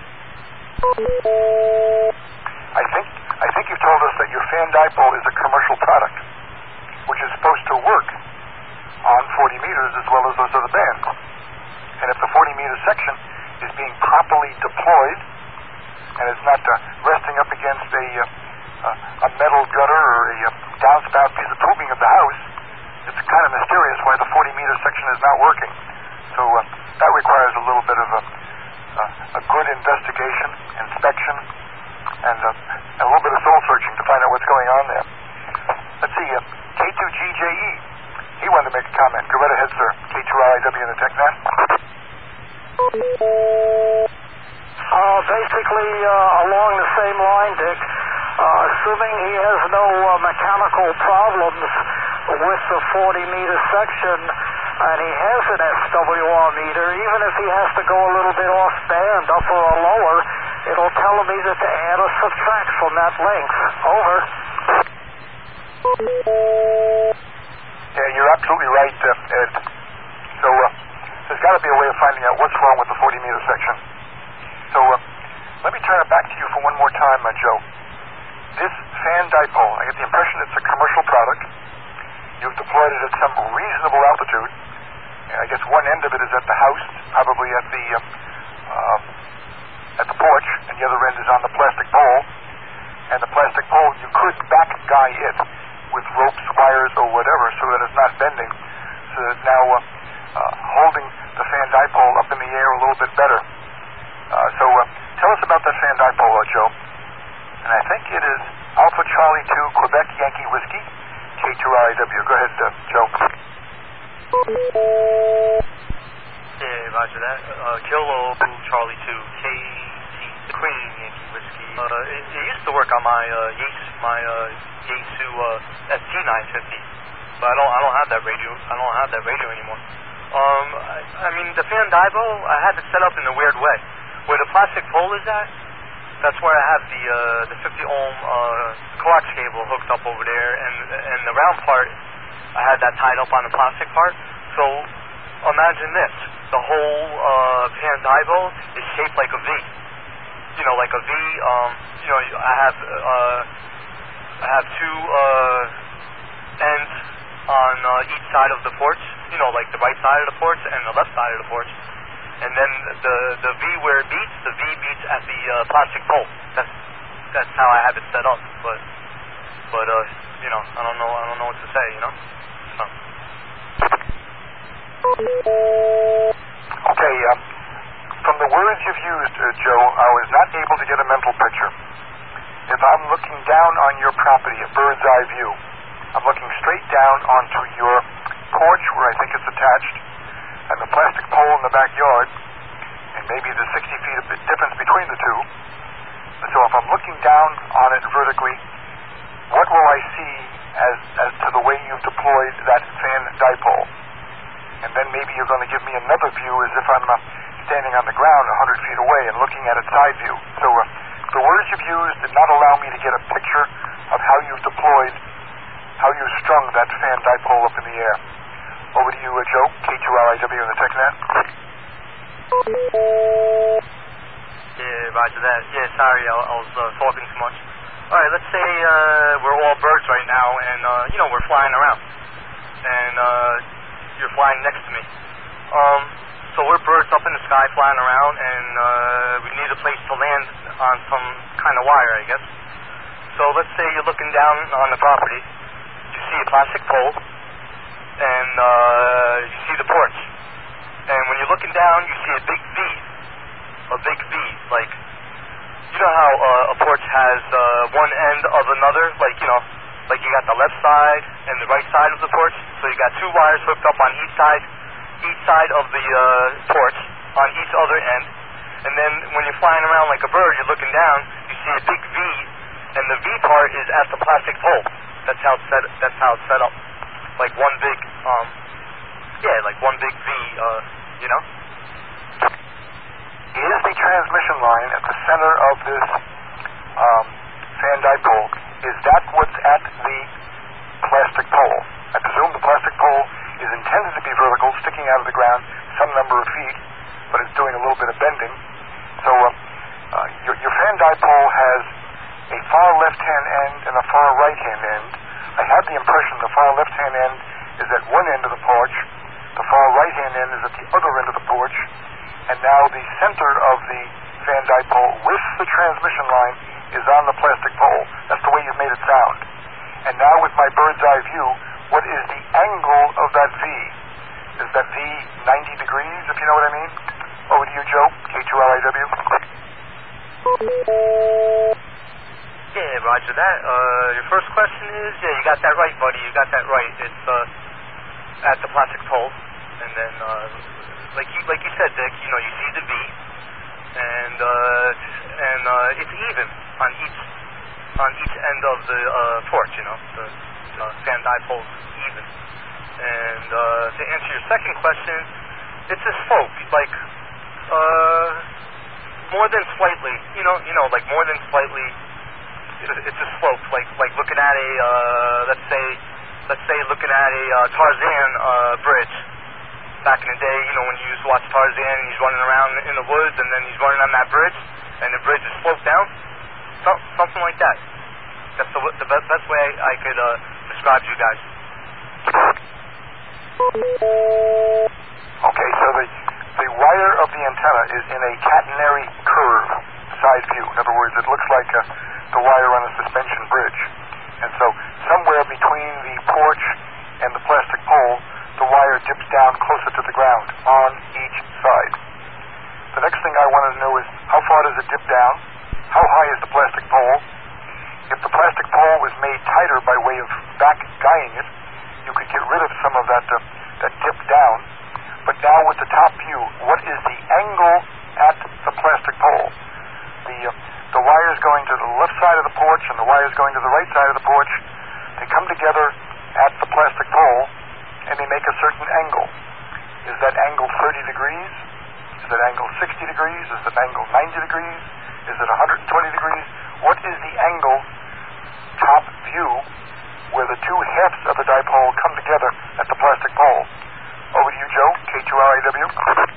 I think I think you've told us that your fan dipole is a commercial product, which is supposed to work on forty meters as well as those other bands. And if the forty meter section is being properly deployed and it's not uh, resting up against a, uh, a metal gutter or a uh, downspout piece of tubing of the house, it's kind of mysterious why the forty meter section is not working. So uh, that requires a little bit of a, uh, a good investigation, inspection, and, uh, and a little bit of soul searching to find out what's going on there. Let's see, uh, K two G J E, he wanted to make a comment. Go right ahead, sir. K two R I W in the TechNet. Uh, basically, uh, along the same line, Dick, uh, assuming he has no uh, mechanical problems with the forty meter section, and he has an S W R meter, even if he has to go a little bit off band, upper or lower, it'll tell him either to add or subtract from that length. Over. Yeah, you're absolutely right, uh, Ed. So uh, there's got to be a way of finding out what's wrong with the forty meter section. So uh, let me turn it back to you for one more time, uh, Joe. This fan dipole, I get the impression it's a commercial product. You've deployed it at some reasonable altitude. And I guess one end of it is at the house, probably at the uh, uh, at the porch, and the other end is on the plastic pole. And the plastic pole, you could back guy it with ropes, wires, or whatever, so that it's not bending. So that it's now uh, uh, holding the fan dipole up in the air a little bit better. Uh, so uh, tell us about that fan dipole, uh, Joe. And I think it is Alpha Charlie two Quebec Yankee Whiskey, K two R I W. Go ahead, uh, Joe. Yeah, roger that. Uh, Kilo Charlie two K T Queen Yankee Whiskey. Uh, it, it used to work on my uh, Yaesu, my uh, Yaesu uh, S T nine fifty, but I don't I don't have that radio. I don't have that radio anymore. Um, I, I mean the fan dipole, I had it set up in a weird way. Where the plastic pole is at, that's where I have the uh, the fifty ohm uh, coax cable hooked up over there, and and the round part, I had that tied up on the plastic part. So imagine this: the whole uh, pan dipole is shaped like a V. You know, like a V. Um, you know, I have uh, I have two uh, ends on uh, each side of the porch. You know, like the right side of the porch and the left side of the porch. And then the the V where it beats, the V beats at the uh, plastic pole. That's that's how I have it set up. But but uh, you know, I don't know I don't know what to say. You know. So. Okay. Uh, from the words you've used, uh, Joe, I was not able to get a mental picture. If I'm looking down on your property, a bird's eye view, I'm looking straight down onto your porch where I think it's attached, and the plastic pole in the backyard, and maybe the sixty feet of difference between the two. So if I'm looking down on it vertically, what will I see as as to the way you've deployed that fan dipole? And then maybe you're going to give me another view as if I'm uh, standing on the ground one hundred feet away and looking at its side view. So uh, the words you've used did not allow me to get a picture of how you've deployed, how you've strung that fan dipole up in the air. Over to you, uh, Joe, K two R I W in the TechNet. Yeah, roger that. Yeah, sorry, I, I was uh, talking too much. All right, let's say uh, we're all birds right now, and, uh, you know, we're flying around. And uh, you're flying next to me. Um, so we're birds up in the sky flying around, and uh, we need a place to land on some kind of wire, I guess. So let's say you're looking down on the property. You see a plastic pole. And uh, you see the porch. And when you're looking down, you see a big V. A big V. Like, you know how uh, a porch has uh, one end of another? Like, you know, like you got the left side and the right side of the porch. So you got two wires hooked up on each side, each side of the uh, porch, on each other end. And then when you're flying around like a bird, you're looking down, you see a big V. And the V part is at the plastic pole. That's how it's set, that's how it's set up. Like one big, um, yeah, like one big V, uh, you know? Is the transmission line at the center of this um, fan dipole, is that what's at the plastic pole? I presume the plastic pole is intended to be vertical, sticking out of the ground some number of feet, but it's doing a little bit of bending. So uh, uh, your, your fan dipole has a far left-hand end and a far right-hand end. I have the impression the far left-hand end is at one end of the porch, the far right-hand end is at the other end of the porch, and now the center of the fan dipole with the transmission line is on the plastic pole. That's the way you've made it sound. And now with my bird's eye view, what is the angle of that V? Is that V ninety degrees, if you know what I mean? Over to you, Joe, K two R I W. Yeah, roger that. Uh, your first question is, yeah, you got that right, buddy. You got that right. It's uh, at the plastic pole, and then, uh, like you like you said, Dick, you know, you see the V, and uh, and uh, it's even on each on each end of the uh, torch. You know, the uh, fan dipole's even. And uh, to answer your second question, it's a slope, like uh, more than slightly. You know, you know, like more than slightly. It's a slope, like like looking at a uh, let's say let's say looking at a uh, Tarzan uh, bridge. Back in the day, you know, when you used to watch Tarzan and he's running around in the woods and then he's running on that bridge and the bridge is sloped down, so, something like that. That's the the best, best way I could uh, describe you guys. Okay, so the the wire of the antenna is in a catenary curve, side view. In other words, it looks like a the wire on a suspension bridge. And so somewhere between the porch and the plastic pole, the wire dips down closer to the ground on each side. The next thing I wanted to know is how far does it dip down? How high is the plastic pole? If the plastic pole was made tighter by way of back guying it, you could get rid of some of that, uh, that dip down. But now with the top view, what is the angle at the plastic pole? The uh, The wires going to the left side of the porch and the wires going to the right side of the porch, they come together at the plastic pole and they make a certain angle. Is that angle thirty degrees? Is that angle sixty degrees? Is that angle ninety degrees? Is it one hundred twenty degrees? What is the angle, top view, where the two halves of the dipole come together at the plastic pole? Over to you, Joe, K two R A W.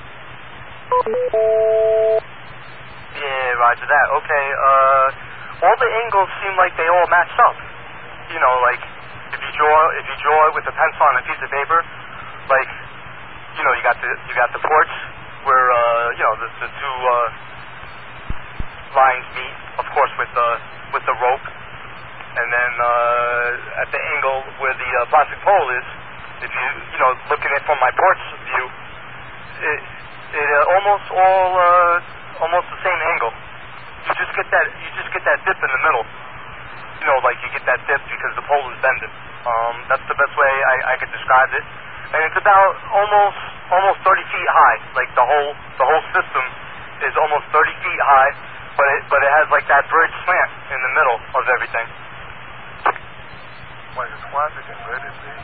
Yeah, roger that. Okay, uh, all the angles seem like they all match up. You know, like, if you draw, if you draw it with a pencil on a piece of paper, like, you know, you got the, you got the porch where, uh, you know, the, the two, uh, lines meet, of course, with the, with the rope. And then, uh, at the angle where the uh, plastic pole is, if you, you know, looking at it from my porch view, it, it uh, almost all, uh, almost the same angle. You just get that, you just get that dip in the middle. You know, like you get that dip because the pole is bending. Um, that's the best way I, I could describe it. And it's about almost, almost thirty feet high. Like the whole, the whole system is almost thirty feet high, but it, but it has like that bridge slant in the middle of everything. Like a classic and red is the...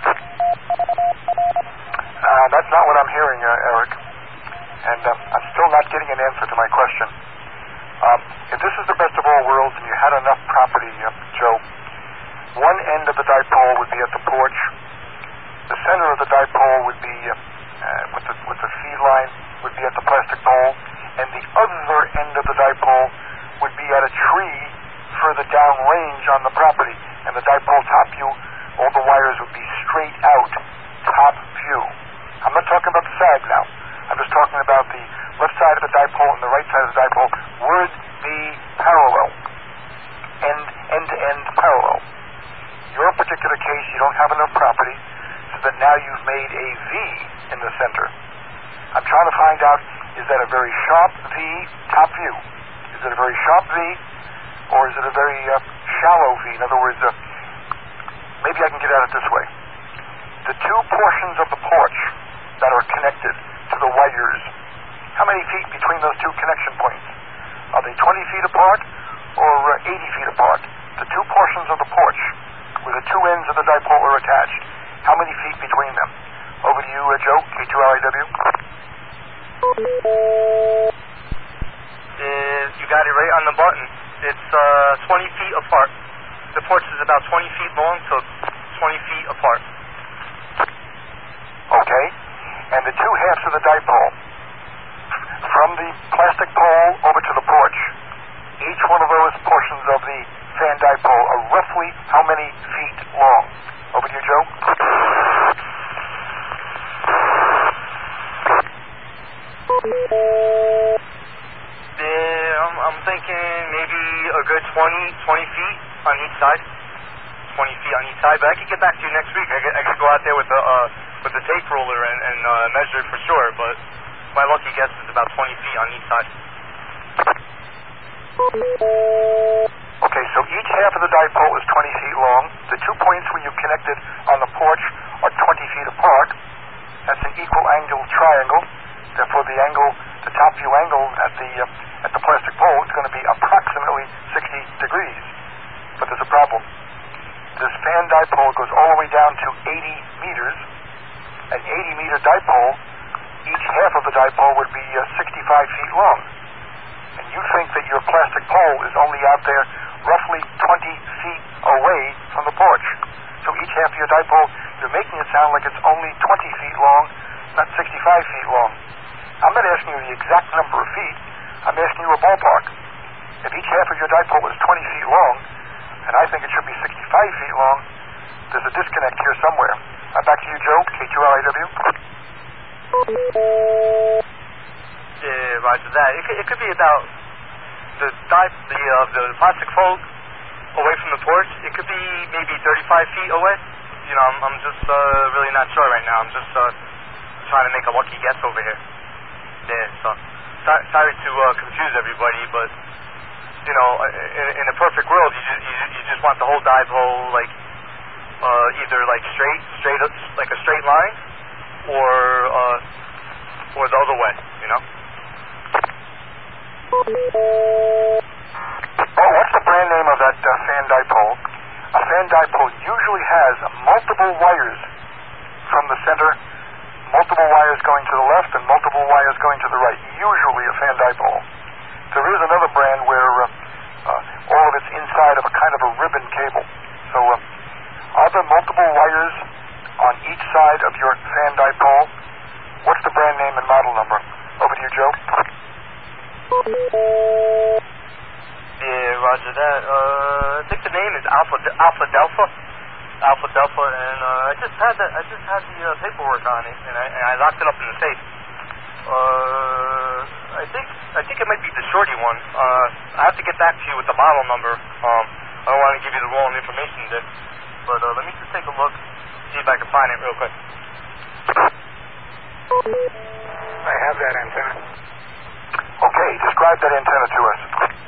Uh, that's not what I'm hearing, uh, Eric. And uh, I'm still not getting an answer to my question. Um, if this is the best of all worlds and you had enough property, uh, Joe, one end of the dipole would be at the porch. The center of the dipole would be, uh, uh, with the with the feed line, would be at the plastic pole. And the other end of the dipole would be at a tree further downrange on the property. And the dipole top view, all the wires would be straight out, top view. I'm not talking about the sag now. I'm just talking about the left side of the dipole and the right side of the dipole would be parallel, end, end-to-end parallel. Your particular case, you don't have enough property, so that now you've made a V in the center. I'm trying to find out, is that a very sharp V, top view? Is it a very sharp V, or is it a very uh, shallow V? In other words, uh, maybe I can get at it this way. The two portions of the porch that are connected to the wires, how many feet between those two connection points? Are they twenty feet apart or uh, eighty feet apart? The two portions of the porch where the two ends of the dipole are attached, how many feet between them? Over to you, uh, Joe, K two R A W. Uh, you got it right on the button. It's uh, twenty feet apart. The porch is about twenty feet long, so twenty feet apart. Okay. And the two halves of the dipole, from the plastic pole over to the porch, each one of those portions of the fan dipole are roughly how many feet long? Over to you, Joe. Yeah, I'm, I'm thinking maybe a good twenty, twenty feet on each side. twenty feet on each side, but I could get back to you next week. I could, I could go out there with the uh, with the tape ruler and, and uh, measure it for sure, but my lucky guess is about twenty feet on each side. Okay, so each half of the dipole is twenty feet long. The two points where you connected on the porch are twenty feet apart. That's an equal angle triangle. Therefore, the angle, the top view angle at the uh, at the plastic pole is going to be approximately sixty degrees. But there's a problem. This fan dipole goes all the way down to eighty meters. An eighty meter dipole, each half of the dipole would be uh, sixty-five feet long. And you think that your plastic pole is only out there roughly twenty feet away from the porch. So each half of your dipole, you're making it sound like it's only twenty feet long, not sixty-five feet long. I'm not asking you the exact number of feet. I'm asking you a ballpark. If each half of your dipole is twenty feet long, and I think it should be sixty-five feet long, there's a disconnect here somewhere. Uh, back to you, Joe, K two R A W. Yeah, roger that. It could, it could be about the di- the uh, the plastic fold away from the porch. It could be maybe thirty-five feet away. You know, I'm, I'm just uh, really not sure right now. I'm just uh, trying to make a lucky guess over here. Yeah, so sorry, sorry to uh, confuse everybody, but you know, in, in a perfect world, you just you, you just want the whole dipole like uh, either like straight, straight up, like a straight line, or uh, or the other way. You know. Oh, what's the brand name of that uh, fan dipole? A fan dipole usually has multiple wires from the center, multiple wires going to the left, and multiple wires going to the right. Usually a fan dipole. There is another brand where uh, each side of your fan dipole. What's the brand name and model number? Over to you, Joe. Yeah, roger that. Uh, I think the name is Alpha Alpha Delta. Alpha Delta, and uh, I just had the I just had the uh, paperwork on it, and I, and I locked it up in the safe. Uh, I think I think it might be the shorty one. Uh, I have to get back to you with the model number. Um, I don't want to give you the wrong information there, but uh, let me just take a look, see if I can find it real quick. I have that antenna. Okay, describe that antenna to us.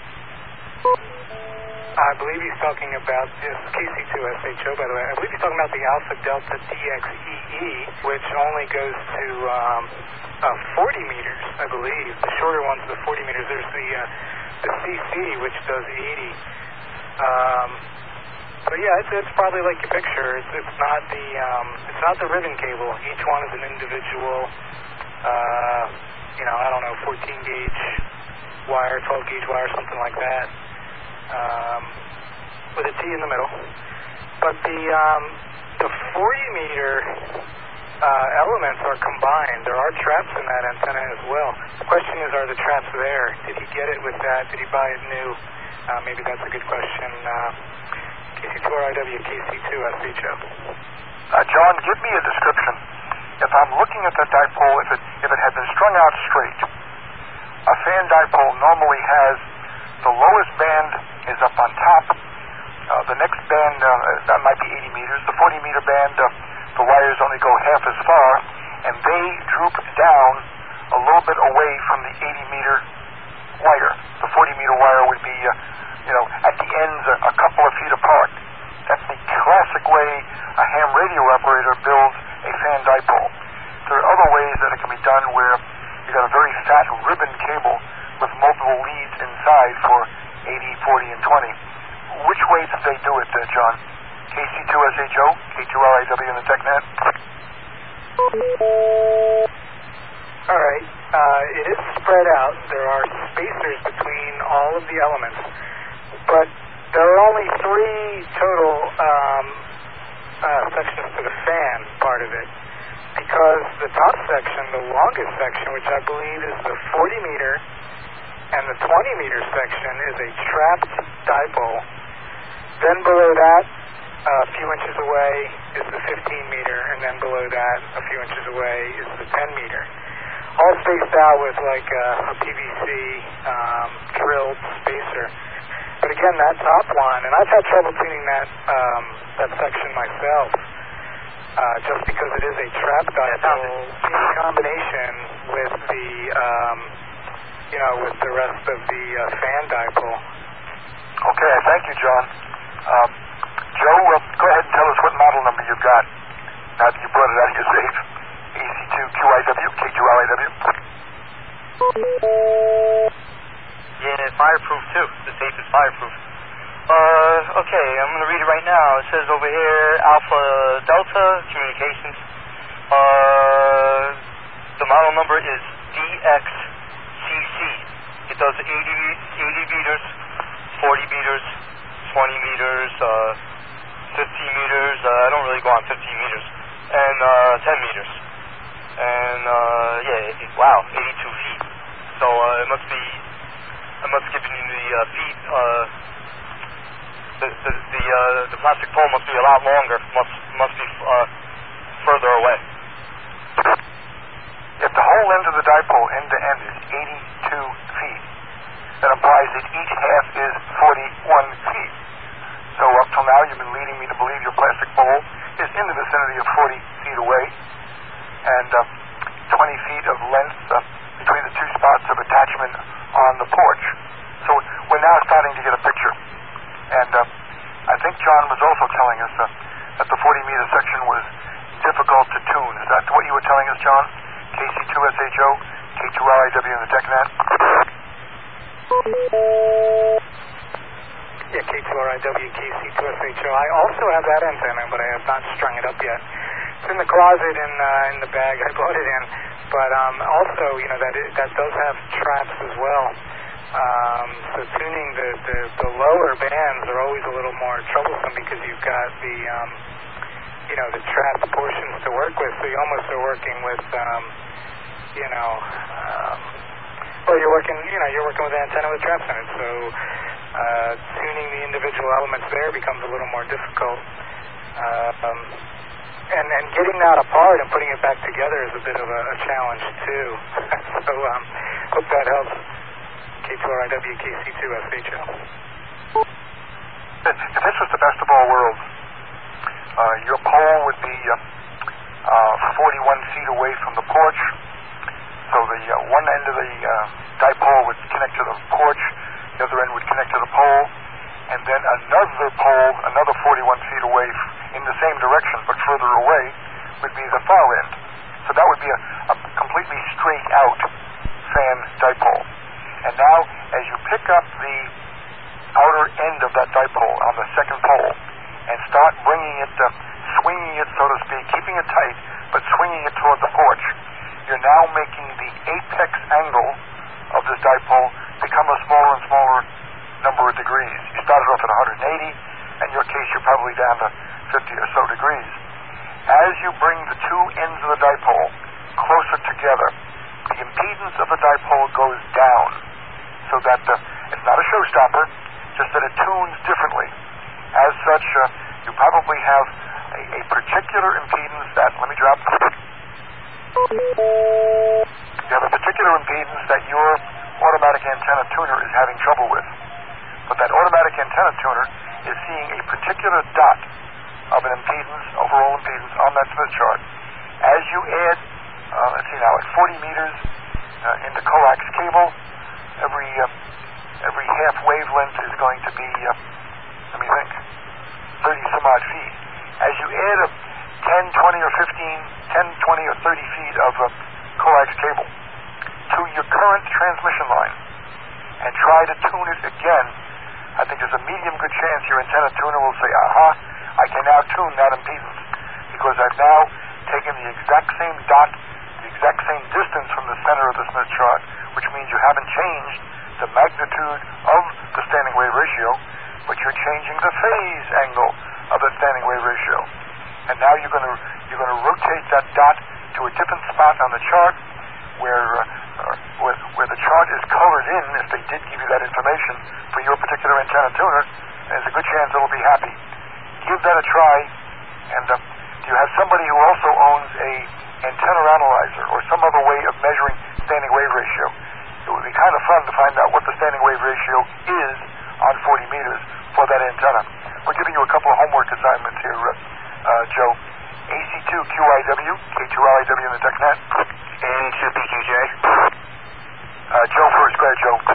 I believe he's talking about this K C two S H O, by the way. I believe he's talking about the Alpha Delta D X E E, which only goes to um, uh, forty meters, I believe. The shorter one's the forty meters. There's the uh, the C C, which does eighty. Um, so yeah, it's, it's probably like your picture. It's, it's not the um, it's not the ribbon cable. Each one is an individual. Uh, you know, I don't know, fourteen gauge wire, twelve gauge wire, something like that. Um, with a T in the middle. But the um, the forty meter uh, elements are combined. There are traps in that antenna as well. The question is, are the traps there? Did he get it with that? Did he buy it new? Uh, maybe that's a good question. Uh, K C two R I W, K C two S H O. Uh, John, give me a description. If I'm looking at the dipole, if it if it had been strung out straight, a fan dipole normally has the lowest band is up on top. Uh, the next band, uh, that might be eighty meters. The forty meter band, uh, the wires only go half as far, and they droop down a little bit away from the eighty meter wire. The forty meter wire would be, uh, you know, at the ends a, a couple of feet apart. That's the classic way a ham radio operator builds a fan dipole. There are other ways that it can be done where you got a very fat ribbon cable with multiple leads inside for eighty, forty, and twenty. Which way did they do it, uh, John? K C two S H O, K two R I W in the TechNet? All right. Uh, it is spread out. There are spacers between all of the elements, but there are only three total um, uh, sections to the fan part of it, because the top section, the longest section, which I believe is the forty meter, and the twenty meter section is a trapped dipole. Then below that, uh, a few inches away, is the fifteen meter, and then below that, a few inches away, is the ten meter. All spaced out with like a, a P V C um, drilled spacer. But again, that top one, and I've had trouble tuning that um, that section myself, uh, just because it is a trap dipole in combination with the um, you know, with the rest of the uh, fan dipole. Okay, thank you, John. Um, Joe, well, go ahead and tell us what model number you've got now that you brought it out of your safe. A C two Q I W, K two R I W. Yeah, fireproof too. The safe is fireproof. Uh, okay, I'm going to read it right now. It says over here, Alpha Delta Communications. Uh, the model number is D X C C. It does eighty, eighty meters, forty meters, twenty meters, uh, fifteen meters. Uh, I don't really go on fifteen meters, and uh, ten meters. And uh, yeah, it, wow, eighty-two feet. So uh, it must be, I must give you the uh, feet. Uh, the the the, uh, the plastic pole must be a lot longer. Must must be uh, further away. If the whole end of the dipole, end to end, is eighty-two feet, that implies that each half is forty-one feet. So up till now, you've been leading me to believe your plastic pole is in the vicinity of forty feet away, and uh, twenty feet of length uh, between the two spots of attachment on the porch. So we're now starting to get a picture. And uh, I think John was also telling us uh, that the forty meter section was difficult to tune. Is that what you were telling us, John? K C two S H O, K two R I W in the TechNet? Yeah, K two R I W, K C two S H O. I also have that antenna, but I have not strung it up yet. It's in the closet in uh, in the bag I brought it in. But um, also, you know, that it, that does have traps as well. Um, so tuning the, the, the lower bands are always a little more troublesome because you've got the um, you know, the trap portions to work with. So you almost are working with, um, you know, um, well, you're working, you know, you're working with an antenna with traps in it. So uh, tuning the individual elements there becomes a little more difficult. Uh, um, and, and getting that apart and putting it back together is a bit of a, a challenge, too. so um, hope that helps. K two R I W, K C two S H L. If this was the best of all worlds, uh, your pole would be uh, uh, forty-one feet away from the porch. So the uh, one end of the uh, dipole would connect to the porch, the other end would connect to the pole, and then another pole, another forty-one feet away in the same direction but further away, would be the far end. So that would be a, a completely straight out fan dipole. And now, as you pick up the outer end of that dipole on the second pole and start bringing it, uh, swinging it, so to speak, keeping it tight, but swinging it toward the porch, you're now making the apex angle of this dipole become a smaller and smaller number of degrees. You started off at one hundred eighty, in your case you're probably down to fifty or so degrees. As you bring the two ends of the dipole closer together, the impedance of the dipole goes down, so that uh, it's not a showstopper, just that it tunes differently. As such, uh, you probably have a, a particular impedance that, let me drop, you have a particular impedance that your automatic antenna tuner is having trouble with. But that automatic antenna tuner is seeing a particular dot of an impedance, overall impedance, on that Smith chart. As you add, uh, let's see now, at forty meters uh, in the coax cable, every uh, every half wavelength is going to be, uh, let me think, thirty some odd feet. As you add a ten, twenty, or fifteen, ten, twenty, or thirty feet of uh, coax cable to your current transmission line and try to tune it again, I think there's a medium good chance your antenna tuner will say, aha, I can now tune that impedance because I've now taken the exact same dot, the exact same distance from the center of the Smith chart, which means you haven't changed the magnitude of the standing wave ratio, but you're changing the phase angle of the standing wave ratio. And now you're going to you're going to rotate that dot to a different spot on the chart where, uh, where where the chart is colored in, if they did give you that information for your particular antenna tuner, there's a good chance it'll be happy. Give that a try, and uh, do you have somebody who also owns a antenna analyzer or some other way of measuring standing wave ratio? It would be kind of fun to find out what the standing wave ratio is on forty meters for that antenna. We're giving you a couple of homework assignments here, uh, uh, Joe. A C two Q I W, K two R I W in the TechNet. N two P Q J. Uh, Joe first. Go ahead, Joe.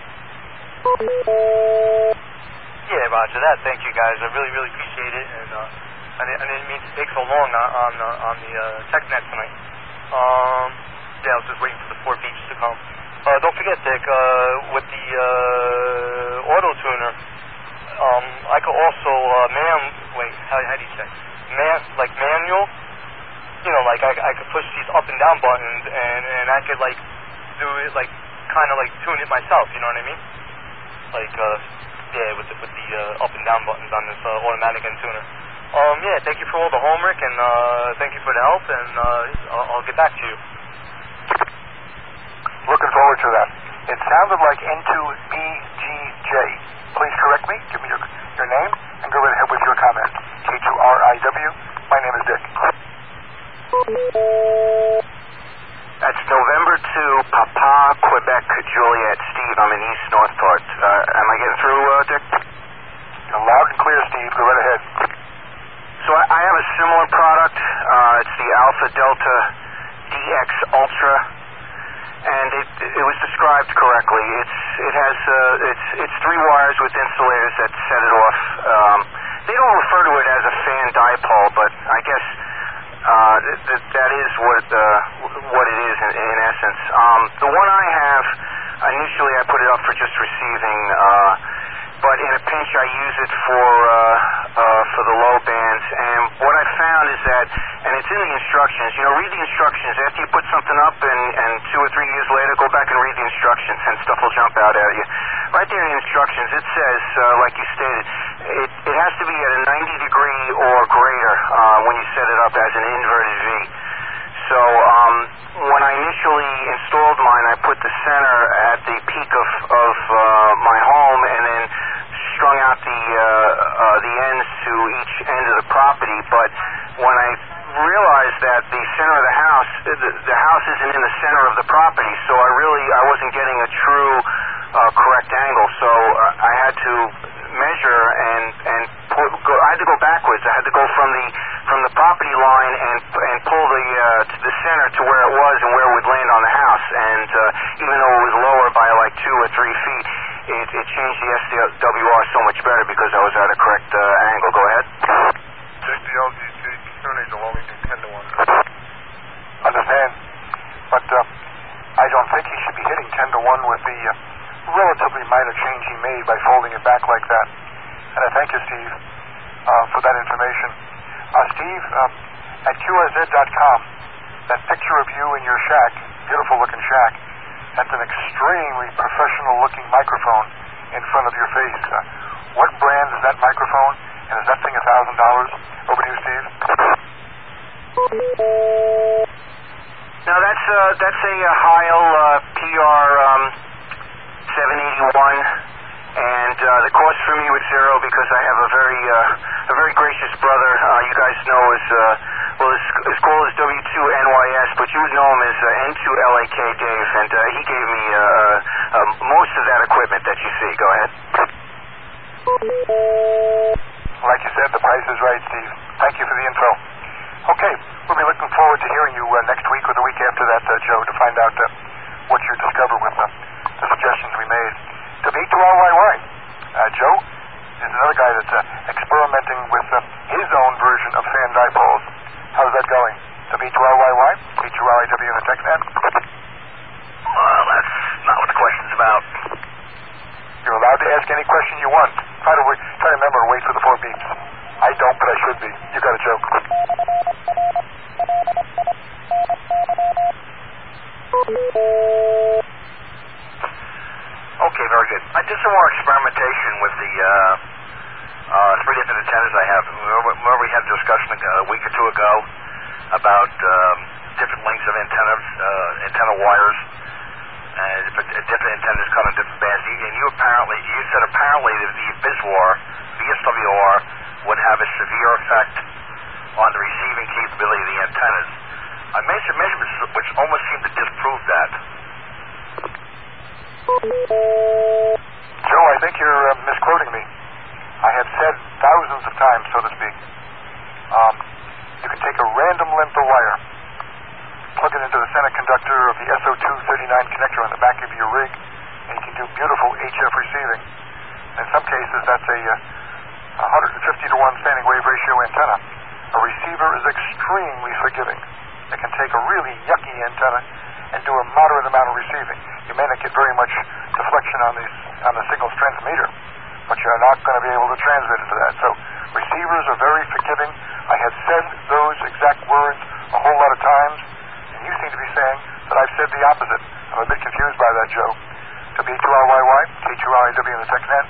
Yeah, roger that. Thank you, guys. I really, really appreciate it. And uh, I, didn't, I didn't mean to take so long on on, uh, on the uh, TechNet tonight. Um, yeah, I was just waiting for the four beeps to come. Uh, don't forget, Dick, uh, with the uh, auto tuner, um, I could also uh, man. Wait, how, how do you say? Man, like manual. You know, like I, I could push these up and down buttons, and and I could like do it like kind of like tune it myself. You know what I mean? Like uh, yeah, with the, with the uh, up and down buttons on this uh, automatic end tuner. Um, yeah, thank you for all the homework, and uh, thank you for the help, and uh, I'll, I'll get back to you. Looking forward to that. It sounded like N two B G J. Please correct me. Give me your, your name and go right ahead with your comment. K two R I W. My name is Dick. That's November two, Papa, Quebec, Juliet, Steve. I'm in East Northport. Uh, am I getting through, uh, Dick? You're loud and clear, Steve. Go right ahead. So I, I have a similar product. Uh, it's the Alpha Delta D X Ultra. And it it was described correctly. It's it has uh, it's it's three wires with insulators that set it off. Um, they don't refer to it as a fan dipole, but I guess uh, th- that is what uh, what it is in, in essence. Um, the one I have, initially I put it up for just receiving, uh, but in a pinch I use it for uh, uh, for the low bands. And what I found is that, and it's in the instructions, you know, read the instructions. After you put something up and, and two or three years later, go back and read the instructions and stuff will jump out at you. Right there in the instructions, it says, uh, like you stated, it, it has to be at a ninety degree or greater uh, when you set it up as an inverted V. So um, when I initially installed mine, I put the center at the peak of, of uh, my home and then strung out the uh, uh, the ends to each end of the property. But when I realized that the center of the house, the, the house isn't in the center of the property, so I really I wasn't getting a true uh, correct angle. So uh, I had to measure and and put, go, I had to go backwards. I had to go from the from the property line and and pull the uh, to the center to where it was and where it would land on the house. And uh, even though it was lower by like two or three feet, it, it changed the S W R so much better because I was at a correct uh, angle. Go ahead. Check the L G C percentage will only be ten to one. Understand, but uh, I don't think he should be hitting ten to one with the uh, relatively minor change he made by folding it back like that. And I thank you, Steve, uh, for that information. Uh, Steve, uh, at Q R Z dot com, that picture of you in your shack, beautiful looking shack, that's an extremely professional looking microphone in front of your face. Uh, what brand is that microphone? And is that thing a thousand dollars? Over to you, Steve. Now that's uh, that's a, a Heil uh, P R um, seven eighty-one, and uh, the cost for me was zero because I have a very uh, a very gracious brother. Uh, you guys know as uh, well his, his call is W two N Y S, but you would know him as uh, N two L A K Dave, and uh, he gave me uh, uh, most of that equipment that you see. Go ahead. Like you said, the price is right, Steve. Thank you for the info. Okay, we'll be looking forward to hearing you uh, next week or the week after that, uh, Joe, to find out uh, what you discover with uh, the suggestions we made. To B two R Y Y, uh, Joe is another guy that's uh, experimenting with uh, his own version of fan dipoles. How's that going? To B two R Y Y, B two R I W in the TechNet? Well, that's not what the question's about. You're allowed to ask any question you want. Try to, try to remember to wait for the four beeps. I don't, but I should be. You got a joke. Okay, very good. I did some more experimentation with the uh, uh, three different antennas I have. Remember, remember we had a discussion a week or two ago about um, different lengths of antennas, uh, antenna wires, and different antennas cut on different bands. And you apparently, you said apparently that the V S W R, V S W R, would have a severe effect on the receiving capability of the antennas. I made some measurements which almost seem to disprove that. Joe, I think you're uh, misquoting me. I have said thousands of times, so to speak, um, you can take a random length of wire, plug it into the center conductor of the S O two thirty-nine connector on the back of your rig, and you can do beautiful H F receiving. In some cases, that's a uh, one hundred fifty to one standing wave ratio antenna. A receiver is extremely forgiving. It can take a really yucky antenna and do a moderate amount of receiving. You may not get very much deflection on these on the signals transmitter, but you're not going to be able to transmit into that. So receivers are very forgiving. I have said those exact words a whole lot of times, and you seem to be saying that I've said the opposite. I'm a bit confused by that, Joe. To B two R Y Y, K two R I W in the TechNet.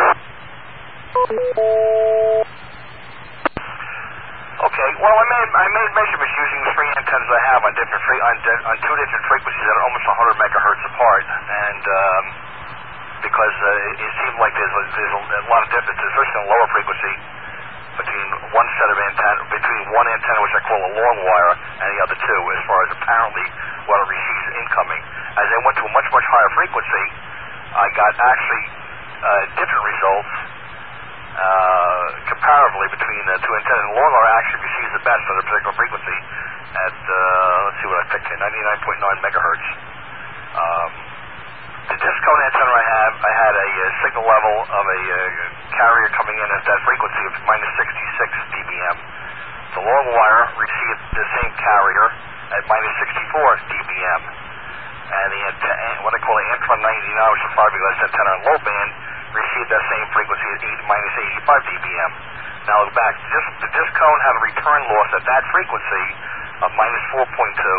Okay, well, I made I made measurements using the three antennas I have on different free, on, on two different frequencies that are almost one hundred megahertz apart, and um, because uh, it, it seemed like there's a, there's a lot of difference, especially on lower frequency, between one set of antenna, between one antenna, which I call a long wire, and the other two, as far as apparently what it receives incoming. As I went to a much much higher frequency, I got actually uh, different results. Uh, comparatively between the two antennas. The long wire actually receives the best at a particular frequency at, uh, let's see what I picked here, ninety-nine point nine megahertz. Um, the disc cone antenna I have, I had a, a signal level of a uh, carrier coming in at that frequency of minus sixty-six dBm. The long wire received the same carrier at minus sixty-four dBm. And the antenna, what I call the Antron ninety-nine, which is a fiberglass antenna on low band, received that same frequency at eight, minus eighty-five dBm. Now look back, this, the disc cone had a return loss at that frequency of minus four point two,